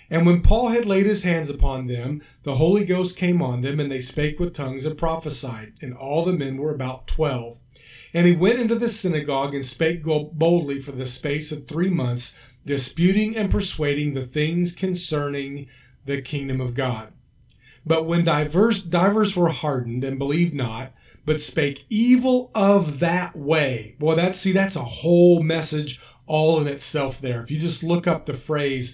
And when Paul had laid his hands upon them, the Holy Ghost came on them, and they spake with tongues and prophesied. And all the men were about twelve. And he went into the synagogue and spake boldly for the space of three months, disputing and persuading the things concerning the kingdom of God. But when divers, divers were hardened and believed not, but spake evil of that way. Boy, that's, see, that's a whole message all in itself there. If you just look up the phrase,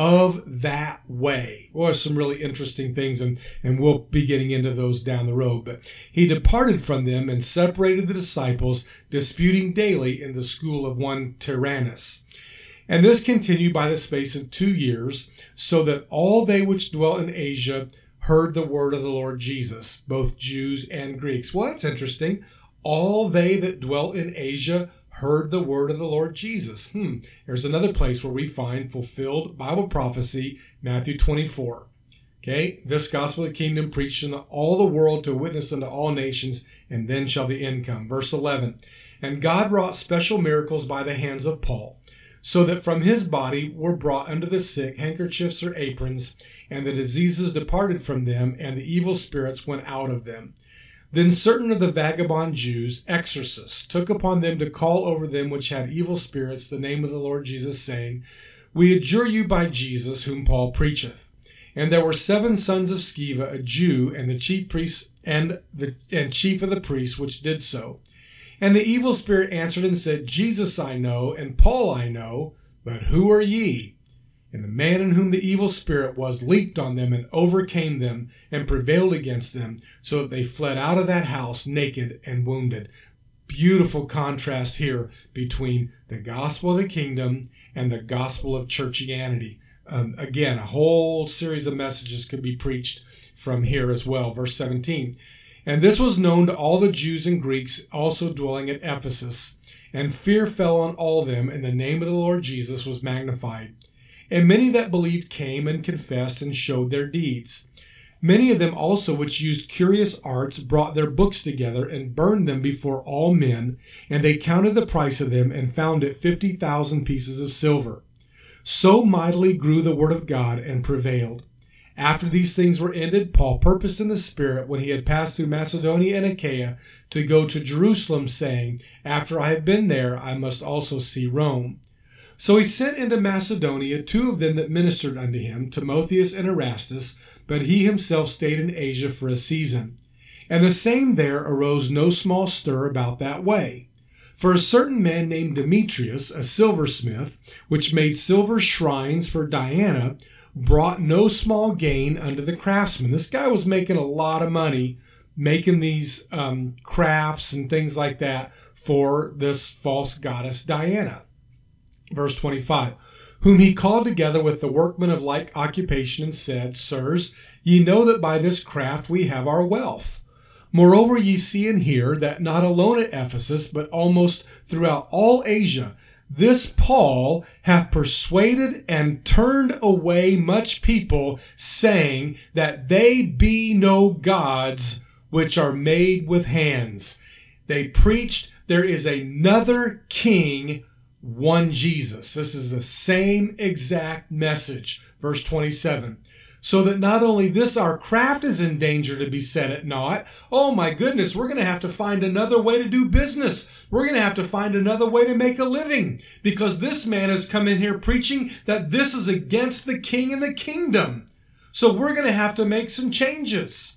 of that way. Boy, some really interesting things, and, and we'll be getting into those down the road. But he departed from them and separated the disciples, disputing daily in the school of one Tyrannus. And this continued by the space of two years, so that all they which dwelt in Asia heard the word of the Lord Jesus, both Jews and Greeks. Well, that's interesting. All they that dwelt in Asia heard the word of the Lord Jesus. Hmm. There's another place where we find fulfilled Bible prophecy, Matthew twenty-four. Okay. This gospel of the kingdom preached in all the world to witness unto all nations, and then shall the end come. Verse eleven. And God wrought special miracles by the hands of Paul, so that from his body were brought unto the sick handkerchiefs or aprons, and the diseases departed from them, and the evil spirits went out of them. Then certain of the vagabond Jews, exorcists, took upon them to call over them which had evil spirits the name of the Lord Jesus, saying, We adjure you by Jesus, whom Paul preacheth. And there were seven sons of Sceva, a Jew, and the chief priest and the and chief of the priests, which did so. And the evil spirit answered and said, Jesus I know, and Paul I know, but who are ye? And the man in whom the evil spirit was leaped on them and overcame them and prevailed against them, so that they fled out of that house naked and wounded. Beautiful contrast here between the gospel of the kingdom and the gospel of churchianity. Um, again, a whole series of messages could be preached from here as well. Verse seventeen. And this was known to all the Jews and Greeks also dwelling at Ephesus. And fear fell on all them, and the name of the Lord Jesus was magnified. And many that believed came and confessed and showed their deeds. Many of them also which used curious arts brought their books together and burned them before all men, and they counted the price of them and found it fifty thousand pieces of silver. So mightily grew the word of God and prevailed. After these things were ended, Paul purposed in the Spirit, when he had passed through Macedonia and Achaia, to go to Jerusalem, saying, After I have been there, I must also see Rome. So he sent into Macedonia two of them that ministered unto him, Timotheus and Erastus, but he himself stayed in Asia for a season. And the same there arose no small stir about that way. For a certain man named Demetrius, a silversmith, which made silver shrines for Diana, brought no small gain unto the craftsmen. This guy was making a lot of money making these um, crafts and things like that for this false goddess Diana. Verse twenty-five, whom he called together with the workmen of like occupation and said, Sirs, ye know that by this craft we have our wealth. Moreover, ye see and hear that not alone at Ephesus, but almost throughout all Asia, this Paul hath persuaded and turned away much people, saying that they be no gods which are made with hands. They preached there is another king, one Jesus. This is the same exact message. Verse twenty-seven. So that not only this, our craft is in danger to be set at naught. Oh my goodness, we're going to have to find another way to do business. We're going to have to find another way to make a living, because this man has come in here preaching that this is against the king and the kingdom. So we're going to have to make some changes.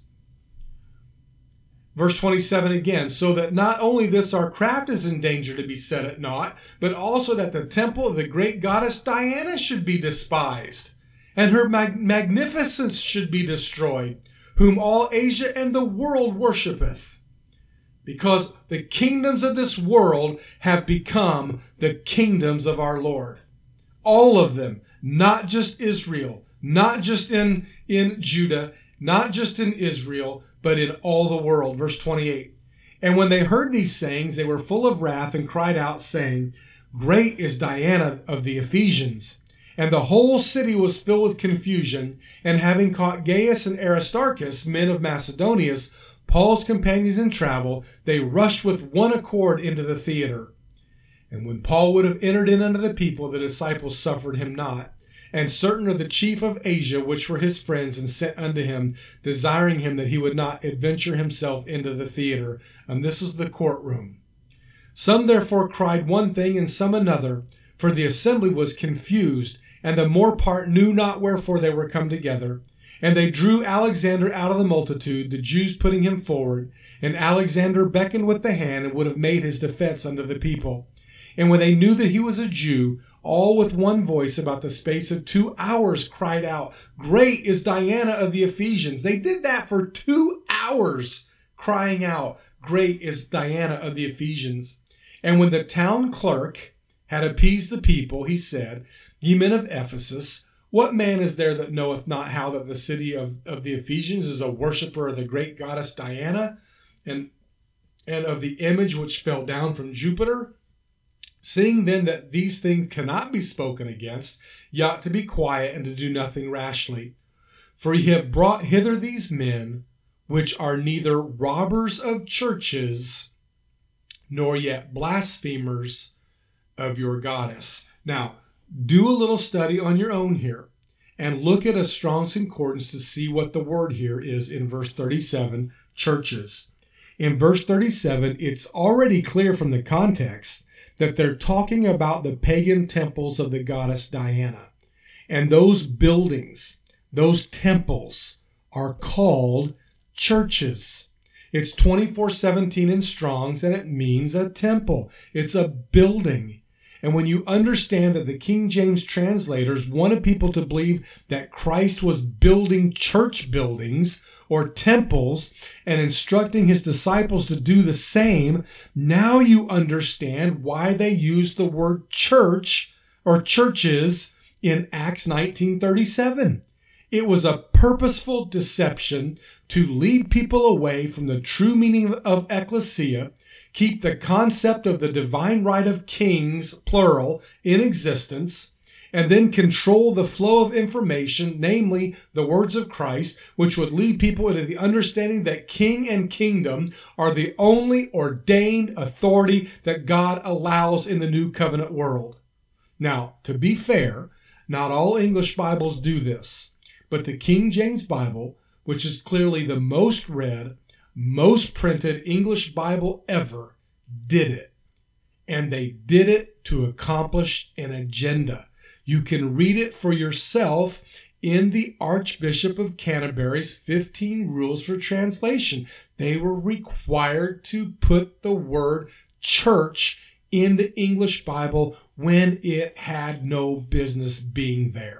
Verse twenty-seven again, so that not only this, our craft is in danger to be set at naught, but also that the temple of the great goddess Diana should be despised, and her mag- magnificence should be destroyed, whom all Asia and the world worshipeth. Because the kingdoms of this world have become the kingdoms of our Lord. All of them, not just Israel, not just in, in Judah, not just in Israel, but in all the world. Verse twenty-eight. And when they heard these sayings, they were full of wrath and cried out, saying, Great is Diana of the Ephesians. And the whole city was filled with confusion. And having caught Gaius and Aristarchus, men of Macedonia, Paul's companions in travel, they rushed with one accord into the theater. And when Paul would have entered in unto the people, the disciples suffered him not. And certain of the chief of Asia, which were his friends, and sent unto him, desiring him that he would not adventure himself into the theater. And this is the courtroom. Some therefore cried one thing, and some another, for the assembly was confused, and the more part knew not wherefore they were come together. And they drew Alexander out of the multitude, the Jews putting him forward. And Alexander beckoned with the hand, and would have made his defense unto the people. And when they knew that he was a Jew, all with one voice about the space of two hours cried out, Great is Diana of the Ephesians. They did that for two hours, crying out, Great is Diana of the Ephesians. And when the town clerk had appeased the people, he said, Ye men of Ephesus, what man is there that knoweth not how that the city of, of the Ephesians is a worshipper of the great goddess Diana, and, and of the image which fell down from Jupiter? Seeing then that these things cannot be spoken against, ye ought to be quiet and to do nothing rashly. For ye have brought hither these men, which are neither robbers of churches, nor yet blasphemers of your goddess. Now, do a little study on your own here, and look at a Strong's Concordance to see what the word here is in verse thirty-seven, churches. In verse thirty-seven, it's already clear from the context that they're talking about the pagan temples of the goddess Diana. And those buildings, those temples, are called churches. It's twenty-four seventeen in Strong's, and it means a temple. It's a building. And when you understand that the King James translators wanted people to believe that Christ was building church buildings or temples and instructing his disciples to do the same, now you understand why they used the word church or churches in Acts nineteen thirty-seven. It was a purposeful deception to lead people away from the true meaning of ecclesia, keep the concept of the divine right of kings, plural, in existence, and then control the flow of information, namely the words of Christ, which would lead people into the understanding that king and kingdom are the only ordained authority that God allows in the new covenant world. Now, to be fair, not all English Bibles do this, but the King James Bible, which is clearly the most read, most printed English Bible ever, did it. And they did it to accomplish an agenda. You can read it for yourself in the Archbishop of Canterbury's fifteen Rules for Translation. They were required to put the word church in the English Bible when it had no business being there.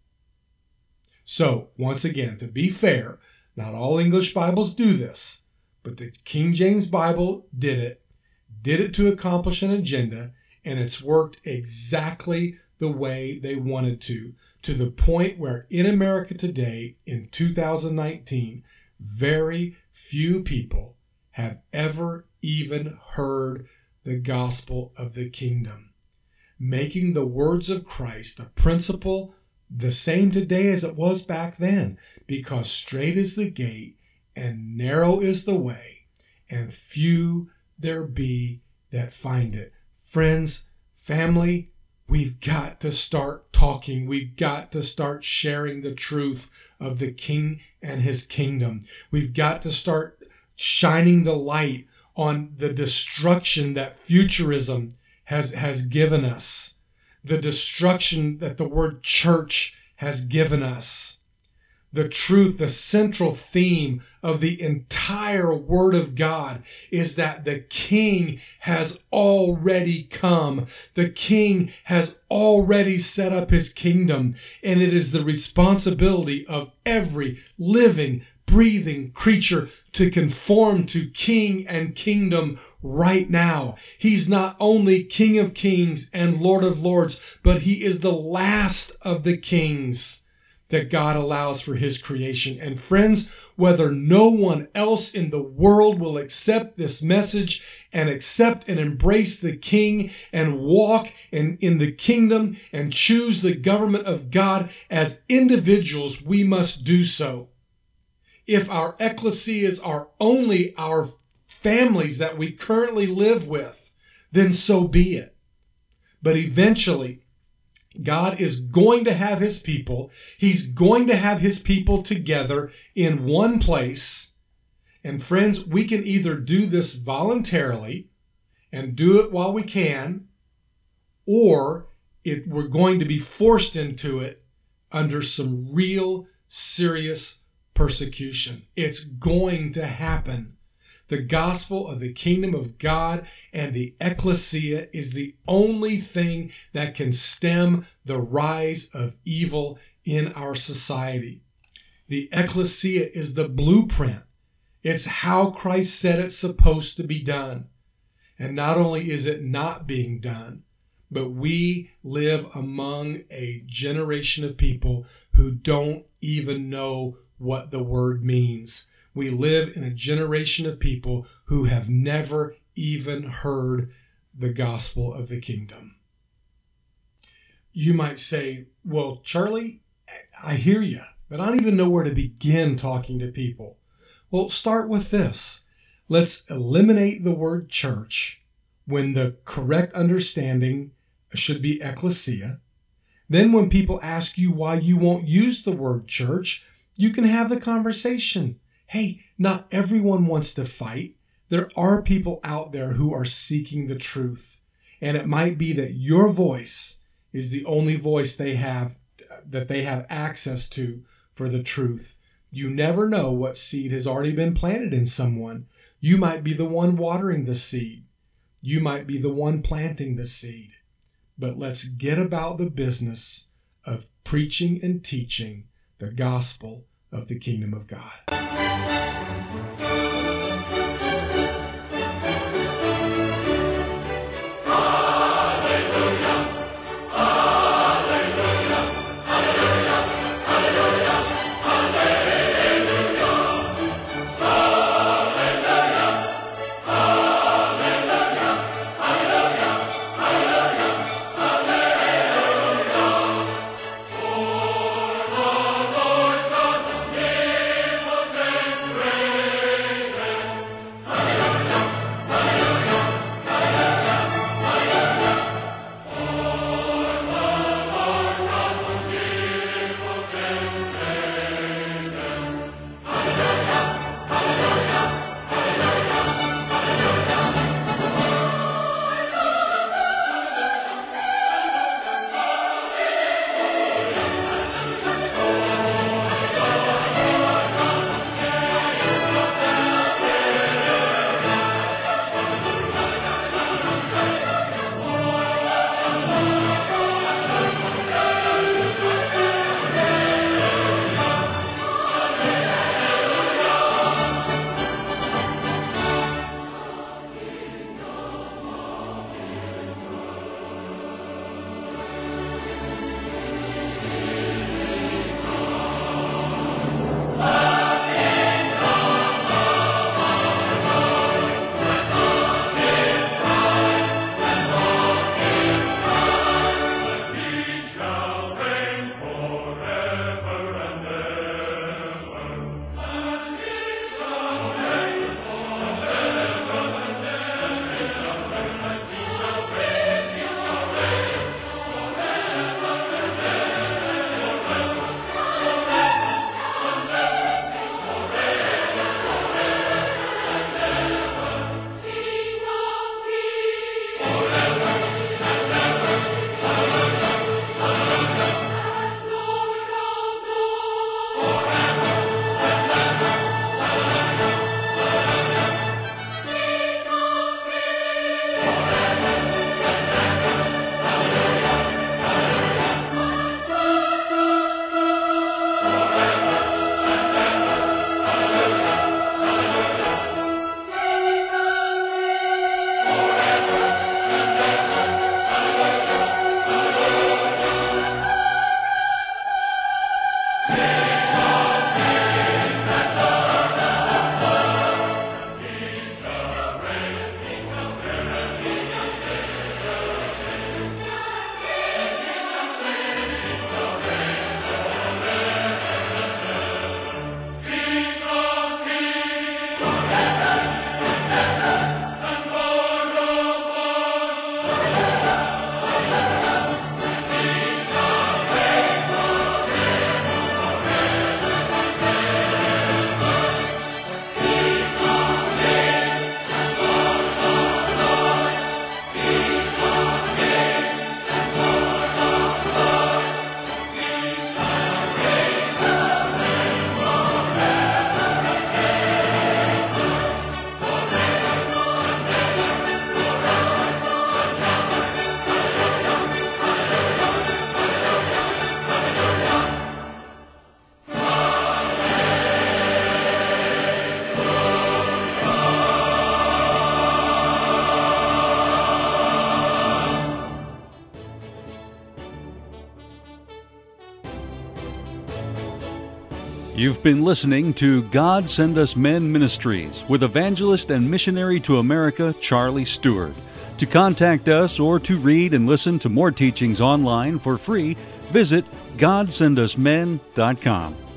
So, once again, to be fair, not all English Bibles do this, but the King James Bible did it, did it to accomplish an agenda, and it's worked exactly the way they wanted to, to the point where in America today, in two thousand nineteen, very few people have ever even heard the gospel of the kingdom, making the words of Christ a principle the same today as it was back then, because straight is the gate and narrow is the way, and few there be that find it. Friends, family, we've got to start talking. We've got to start sharing the truth of the King and his kingdom. We've got to start shining the light on the destruction that futurism has, has given us. The destruction that the word church has given us. The truth, the central theme of the entire Word of God is that the King has already come. The King has already set up his kingdom, and it is the responsibility of every living, breathing creature to conform to King and kingdom right now. He's not only King of kings and Lord of lords, but he is the last of the kings that God allows for his creation. And friends, whether no one else in the world will accept this message and accept and embrace the King and walk in, in the kingdom and choose the government of God, as individuals, we must do so. If our ecclesias are only our families that we currently live with, then so be it. But eventually, God is going to have his people. He's going to have his people together in one place. And friends, we can either do this voluntarily and do it while we can, or if we're going to be forced into it under some real serious persecution. It's going to happen. The gospel of the kingdom of God and the ecclesia is the only thing that can stem the rise of evil in our society. The ecclesia is the blueprint. It's how Christ said it's supposed to be done. And not only is it not being done, but we live among a generation of people who don't even know what the word means. We live in a generation of people who have never even heard the gospel of the kingdom. You might say, well, Charlie, I hear you, but I don't even know where to begin talking to people. Well, start with this. Let's eliminate the word church when the correct understanding should be ecclesia. Then when people ask you why you won't use the word church, you can have the conversation. Hey, not everyone wants to fight. There are people out there who are seeking the truth. And it might be that your voice is the only voice they have, that they have access to for the truth. You never know what seed has already been planted in someone. You might be the one watering the seed. You might be the one planting the seed. But let's get about the business of preaching and teaching the gospel of the kingdom of God. You've been listening to God Send Us Men Ministries with evangelist and missionary to America, Charlie Stewart. To contact us or to read and listen to more teachings online for free, visit god send us men dot com.